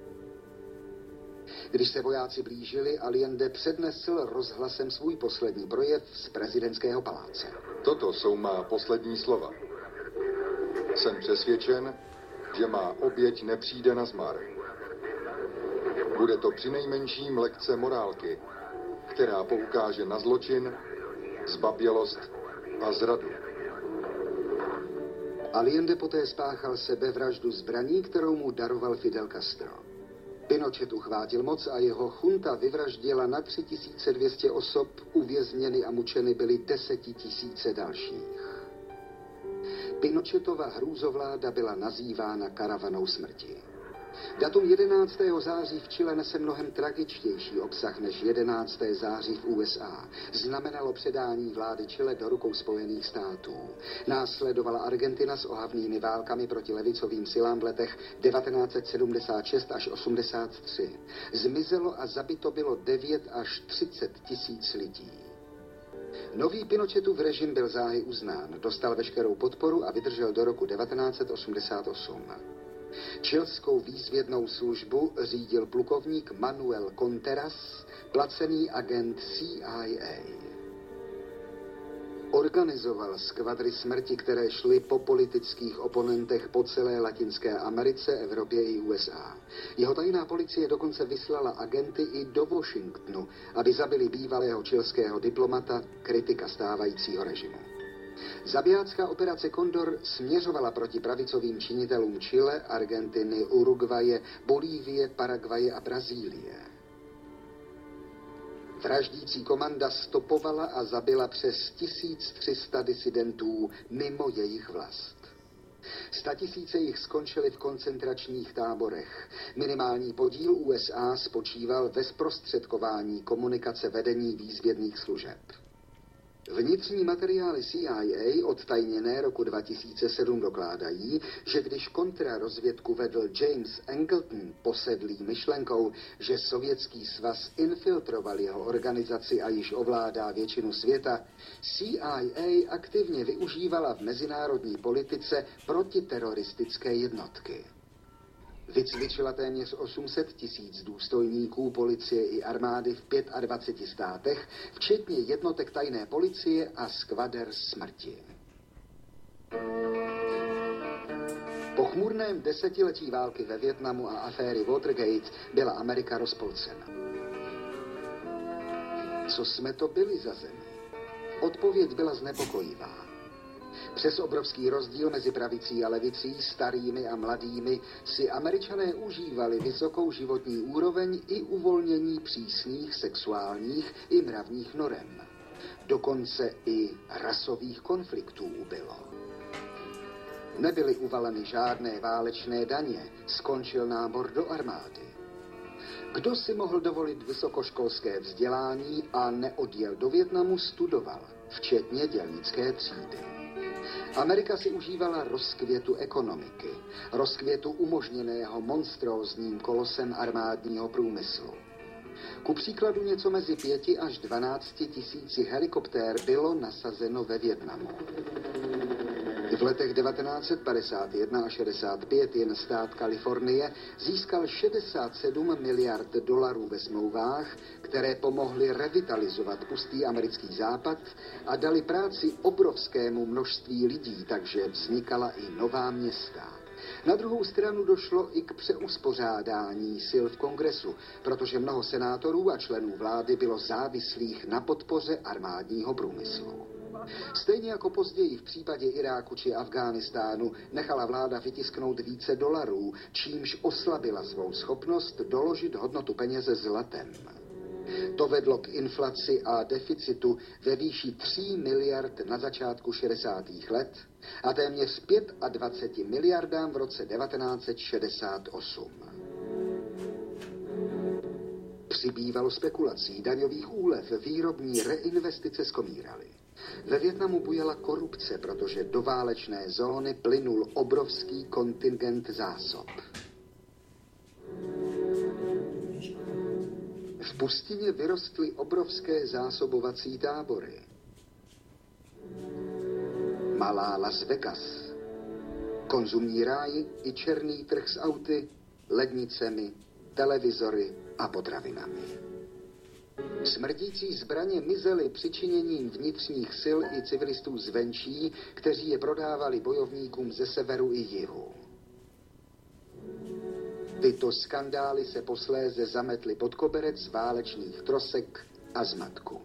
Když se vojáci blížili, Allende přednesl rozhlasem svůj poslední projev z prezidentského paláce. Toto jsou má poslední slova. Jsem přesvědčen, že má oběť nepřijde na zmar. Bude to přinejmenším lekce morálky, která poukáže na zločin, zbabělost a zradu. Allende poté spáchal sebevraždu zbraní, kterou mu daroval Fidel Castro. Pinochet uchvátil moc a jeho chunta vyvraždila na 3200 osob, uvězněny a mučeny byly 10 000 dalších. Pinochetova hrůzovláda byla nazývána karavanou smrti. Datum 11. září v Chile nese mnohem tragičtější obsah než 11. září v USA. Znamenalo předání vlády Chile do rukou Spojených států. Následovala Argentina s ohavnými válkami proti levicovým silám v letech 1976 až 83. Zmizelo a zabito bylo 9 až 30 tisíc lidí. Nový Pinochetův režim byl záhy uznán, dostal veškerou podporu a vydržel do roku 1988. Chilskou výzvědnou službu řídil plukovník Manuel Contreras, placený agent CIA. Organizoval skvadry smrti, které šly po politických oponentech po celé Latinské Americe, Evropě i USA. Jeho tajná policie dokonce vyslala agenty i do Washingtonu, aby zabili bývalého chilského diplomata, kritika stávajícího režimu. Zabijácká operace Condor směřovala proti pravicovým činitelům Chile, Argentiny, Uruguaye, Bolívie, Paraguaye a Brazílie. Vraždící komanda stopovala a zabila přes 1300 disidentů mimo jejich vlast. 100 000 jich skončili v koncentračních táborech. Minimální podíl USA spočíval ve zprostředkování komunikace vedení výzvědných služeb. Vnitřní materiály CIA odtajněné roku 2007 dokládají, že když kontrarozvědku vedl James Angleton posedlý myšlenkou, že Sovětský svaz infiltroval jeho organizaci a již ovládá většinu světa, CIA aktivně využívala v mezinárodní politice protiteroristické jednotky. Vycvičila téměř 800 000 důstojníků policie i armády v 25 státech, včetně jednotek tajné policie a skvader smrti. Po chmurném desetiletí války ve Vietnamu a aféry Watergate byla Amerika rozpolcena. Co jsme to byli za zemi? Odpověď byla znepokojivá. Přes obrovský rozdíl mezi pravicí a levicí, starými a mladými, si Američané užívali vysokou životní úroveň i uvolnění přísných sexuálních i mravních norem. Dokonce i rasových konfliktů ubylo. Nebyly uvaleny žádné válečné daně, skončil nábor do armády. Kdo si mohl dovolit vysokoškolské vzdělání a neodjel do Vietnamu, studoval, včetně dělnické třídy. Amerika si užívala rozkvětu ekonomiky, rozkvětu umožněného monstrózním kolosem armádního průmyslu. Ku příkladu něco mezi 5 až 12 tisíci helikoptér bylo nasazeno ve Vietnamu. V letech 1951 a 65 jen stát Kalifornie získal 67 miliard dolarů ve smlouvách, které pomohly revitalizovat pustý americký západ a dali práci obrovskému množství lidí, takže vznikala i nová města. Na druhou stranu došlo i k přeuspořádání sil v kongresu, protože mnoho senátorů a členů vlády bylo závislých na podpoře armádního průmyslu. Stejně jako později v případě Iráku či Afghánistánu nechala vláda vytisknout více dolarů, čímž oslabila svou schopnost doložit hodnotu peněze zlatem. To vedlo k inflaci a deficitu ve výši 3 miliard na začátku 60. let a téměř 25 miliardám v roce 1968. Přibývalo spekulací, daňových úlev, výrobní reinvestice skomíraly. Ve Vietnamu bujela korupce, protože do válečné zóny plynul obrovský kontingent zásob. V pustině vyrostly obrovské zásobovací tábory. Malá Las Vegas, konzumní ráj i černý trh s auty, lednicemi, televizory a potravinami. Smrdící zbraně mizely přičiněním vnitřních sil i civilistů zvenčí, kteří je prodávali bojovníkům ze severu i jihu. Tyto skandály se posléze zametly pod koberec válečných trosek a zmatku.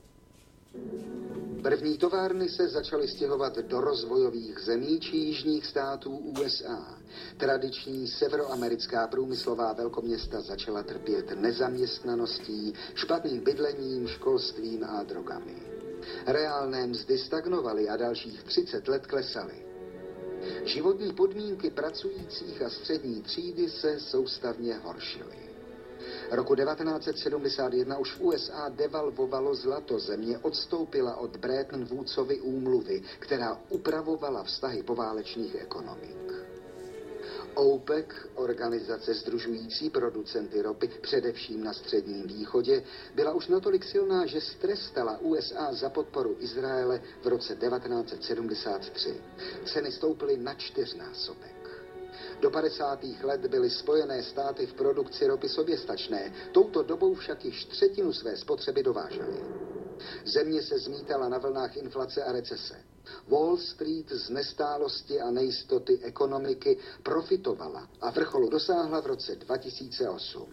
První továrny se začaly stěhovat do rozvojových zemí či jižních států USA. Tradiční severoamerická průmyslová velkoměsta začala trpět nezaměstnaností, špatným bydlením, školstvím a drogami. Reálné mzdy stagnovaly a dalších 30 let klesaly. Životní podmínky pracujících a střední třídy se soustavně horšily. Roku 1971 už v USA devalvovalo zlato, země odstoupila od Bretton Woodsovy úmluvy, která upravovala vztahy poválečných ekonomik. OPEC, organizace sdružující producenty ropy, především na Středním východě, byla už natolik silná, že strestala USA za podporu Izraele v roce 1973. Ceny stouply na 4násobek. Do 50. let byly Spojené státy v produkci ropy soběstačné, touto dobou však již 1/3 své spotřeby dovážely. Země se zmítala na vlnách inflace a recese. Wall Street z nestálosti a nejistoty ekonomiky profitovala a vrcholu dosáhla v roce 2008.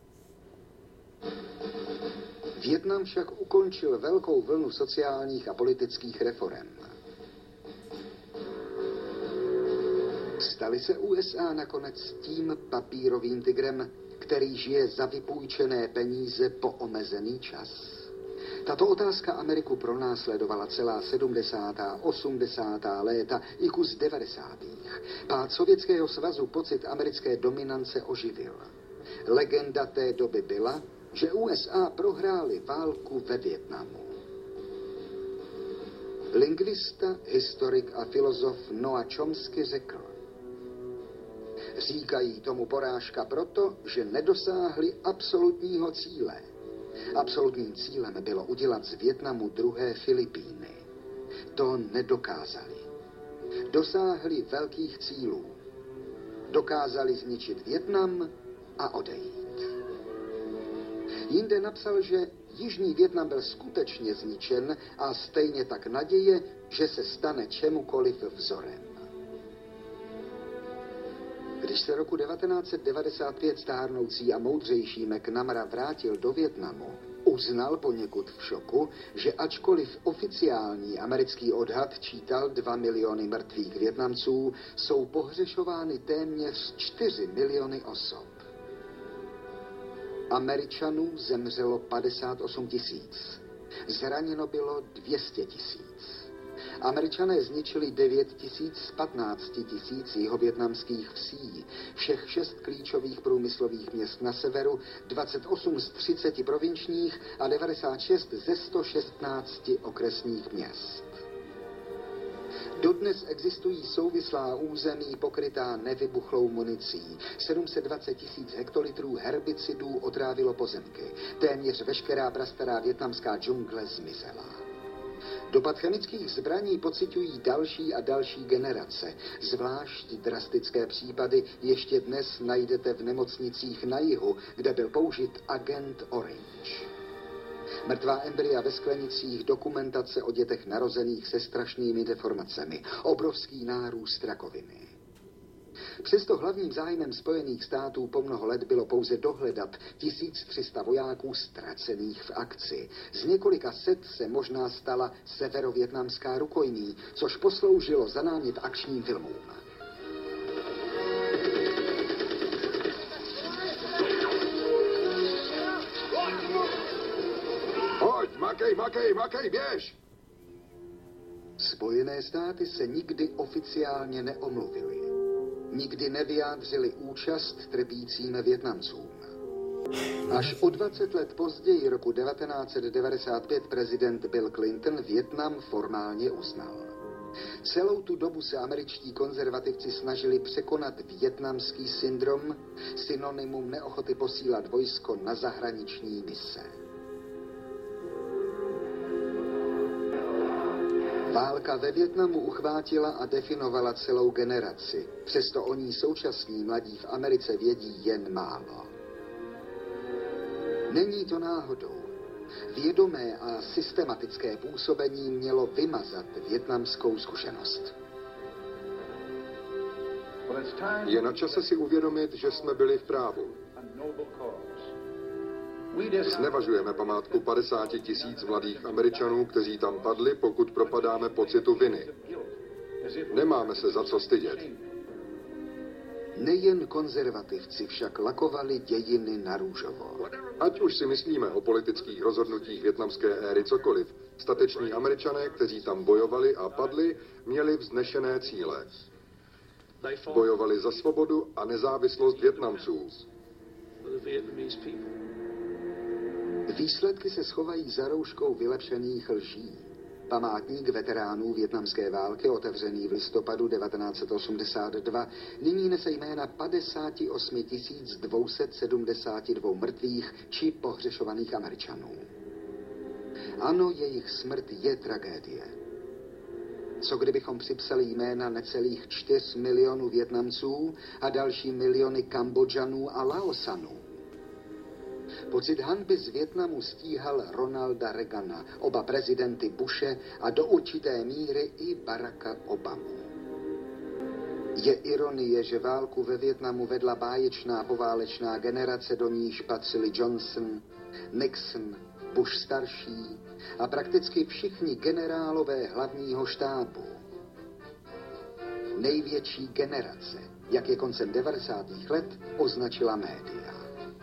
Vietnam však ukončil velkou vlnu sociálních a politických reforem. Stali se USA nakonec tím papírovým tigrem, který žije za vypůjčené peníze po omezený čas? Tato otázka Ameriku pronásledovala celá 70., 80. léta i kus 90. Pád Sovětského svazu pocit americké dominance oživil. Legenda té doby byla, že USA prohrály válku ve Vietnamu. Lingvista, historik a filozof Noam Chomsky řekl: říkají tomu porážka proto, že nedosáhli absolutního cíle. Absolutním cílem bylo udělat z Vietnamu druhé Filipíny. To nedokázali. Dosáhli velkých cílů. Dokázali zničit Vietnam a odejít. Jinde napsal, že Jižní Vietnam byl skutečně zničen a stejně tak naděje, že se stane čemukoliv vzorem. Když se roku 1995 stárnoucí a moudřejší McNamara vrátil do Vietnamu, uznal poněkud v šoku, že ačkoliv oficiální americký odhad čítal 2 miliony mrtvých Vietnamců, jsou pohřešovány téměř 4 miliony osob. Američanů zemřelo 58 000. Zraněno bylo 200 000. Američané zničili 9 000 z 15 000 jihovietnamských vsí, všech 6 klíčových průmyslových měst na severu, 28 z 30 provinčních a 96 ze 116 okresních měst. Dodnes existují souvislá území pokrytá nevybuchlou municí. 720 000 hektolitrů herbicidů otrávilo pozemky. Téměř veškerá prastará vietnamská džungle zmizela. Dopad chemických zbraní pociťují další a další generace. Zvlášť drastické případy ještě dnes najdete v nemocnicích na jihu, kde byl použit agent Orange. Mrtvá embrya ve sklenicích, dokumentace o dětech narozených se strašnými deformacemi, obrovský nárůst rakoviny. Přesto hlavním zájmem Spojených států po mnoho let bylo pouze dohledat 1300 vojáků ztracených v akci. Z několika set se možná stala severovietnamská rukojmí, což posloužilo za námět akčním filmům. Hoď, makej, běž! Spojené státy se nikdy oficiálně neomluvily. Nikdy nevyjádřili účast trpícím Vietnamcům. Až o 20 let později, roku 1995, prezident Bill Clinton Vietnam formálně uznal. Celou tu dobu se američtí konzervativci snažili překonat vietnamský syndrom, synonymum neochoty posílat vojsko na zahraniční mise. Válka ve Vietnamu uchvátila a definovala celou generaci, přesto o ní současní mladí v Americe vědí jen málo. Není to náhodou. Vědomé a systematické působení mělo vymazat vietnamskou zkušenost. Je na čase si uvědomit, že jsme byli v právu. Znevažujeme památku 50 000 mladých Američanů, kteří tam padli, pokud propadáme pocitu viny. Nemáme se za co stydět. Nejen konzervativci však lakovali dějiny na růžovo. Ať už si myslíme o politických rozhodnutích vietnamské éry cokoliv, stateční Američané, kteří tam bojovali a padli, měli vznešené cíle. Bojovali za svobodu a nezávislost Vietnamců. Výsledky se schovají za rouškou vylepšených lží. Památník veteránů vietnamské války, otevřený v listopadu 1982, nyní nese jména 58 272 mrtvých či pohřešovaných Američanů. Ano, jejich smrt je tragédie. Co kdybychom připsali jména necelých 4 milionů Vietnamců a další miliony Kambodžanů a Laosanů? Pocit hanby z Vietnamu stíhal Ronalda Reagana, oba prezidenty Bushe a do určité míry i Baracka Obamu. Je ironie, že válku ve Vietnamu vedla báječná poválečná generace, do níž patřili Johnson, Nixon, Bush starší a prakticky všichni generálové hlavního štábu. Největší generace, jak je koncem 90. let označila média.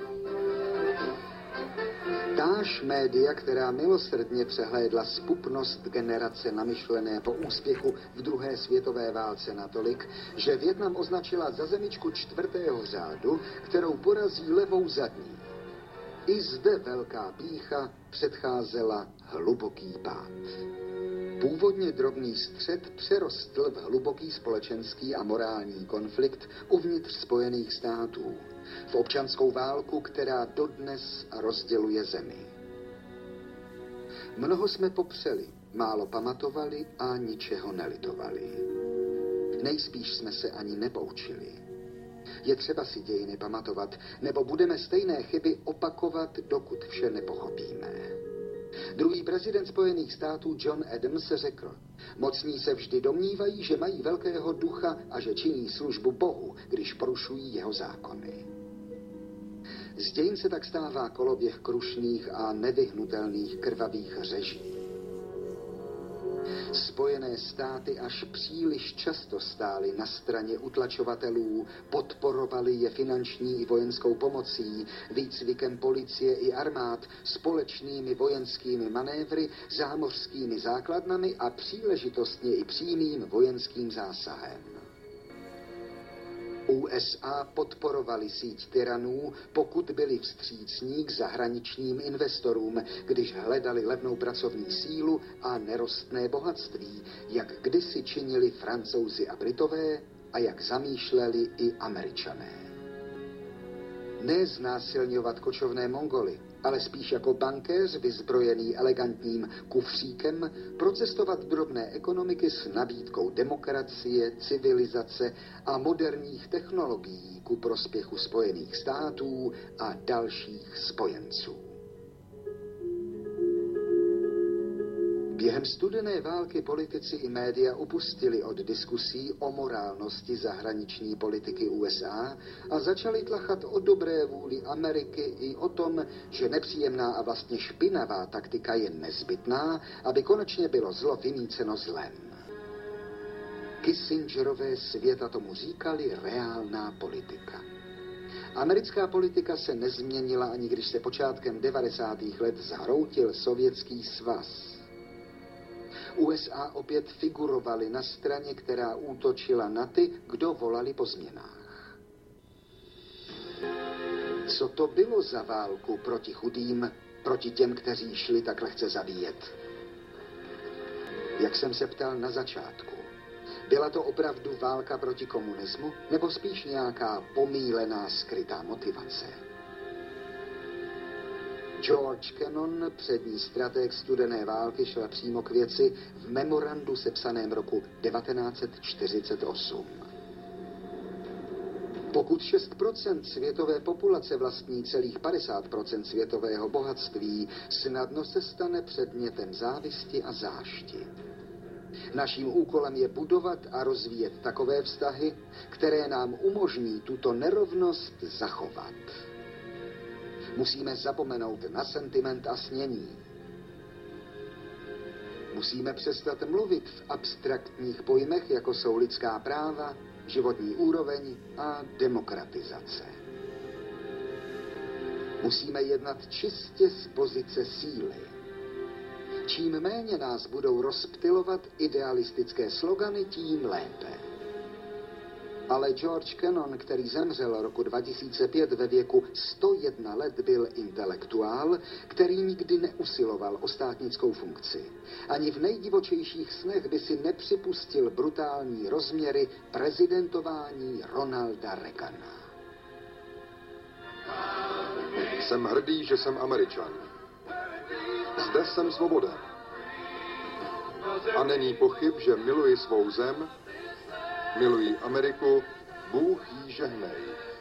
Táž média, která milosrdně přehlédla zpupnost generace namyšlené po úspěchu v druhé světové válce natolik, že Vietnam označila za zemičku 4. řádu, kterou porazí levou zadní. I zde velká pýcha předcházela hluboký pád. Původně drobný střet přerostl v hluboký společenský a morální konflikt uvnitř Spojených států, v občanskou válku, která dodnes rozděluje zemi. Mnoho jsme popřeli, málo pamatovali a ničeho nelitovali. Nejspíš jsme se ani nepoučili. Je třeba si dějiny pamatovat, nebo budeme stejné chyby opakovat, dokud vše nepochopíme. Druhý prezident Spojených států John Adams řekl: mocní se vždy domnívají, že mají velkého ducha a že činí službu Bohu, když porušují jeho zákony. Z dějin se tak stává koloběh krušných a nevyhnutelných krvavých řeží. Spojené státy až příliš často stály na straně utlačovatelů, podporovali je finanční i vojenskou pomocí, výcvikem policie i armád, společnými vojenskými manévry, zámořskými základnami a příležitostně i přímým vojenským zásahem. USA podporovali síť tyranů, pokud byli vstřícní k zahraničním investorům, když hledali levnou pracovní sílu a nerostné bohatství, jak kdysi činili Francouzi a Britové a jak zamýšleli i Američané. Ne znásilňovat kočovné Mongoly, ale spíš jako bankéř vyzbrojený elegantním kufříkem procestovat drobné ekonomiky s nabídkou demokracie, civilizace a moderních technologií ku prospěchu Spojených států a dalších spojenců. Během studené války politici i média upustili od diskusí o morálnosti zahraniční politiky USA a začali tlachat o dobré vůli Ameriky i o tom, že nepříjemná a vlastně špinavá taktika je nezbytná, aby konečně bylo zlo vymýceno zlem. Kissingerové světa tomu říkali reálná politika. Americká politika se nezměnila, ani když se počátkem 90. let zhroutil Sovětský svaz. USA opět figurovaly na straně, která útočila na ty, kdo volali po změnách. Co to bylo za válku proti chudým, proti těm, kteří šli tak lehce zabíjet? Jak jsem se ptal na začátku, byla to opravdu válka proti komunismu, nebo spíš nějaká pomýlená skrytá motivace? George Kennan, přední stratég studené války, šel přímo k věci v memorandu sepsaném roku 1948. Pokud 6% světové populace vlastní celých 50% světového bohatství, snadno se stane předmětem závisti a zášti. Naším úkolem je budovat a rozvíjet takové vztahy, které nám umožní tuto nerovnost zachovat. Musíme zapomenout na sentiment a snění. Musíme přestat mluvit v abstraktních pojmech, jako jsou lidská práva, životní úroveň a demokratizace. Musíme jednat čistě z pozice síly. Čím méně nás budou rozptylovat idealistické slogany, tím lépe. Ale George Kennan, který zemřel roku 2005 ve věku 101 let, byl intelektuál, který nikdy neusiloval o státnickou funkci. Ani v nejdivočejších snech by si nepřipustil brutální rozměry prezidentování Ronalda Reagana. Jsem hrdý, že jsem Američan. Zde jsem svoboda. A není pochyb, že miluji svou zem, miluji Ameriku, Bůh jí žehnej.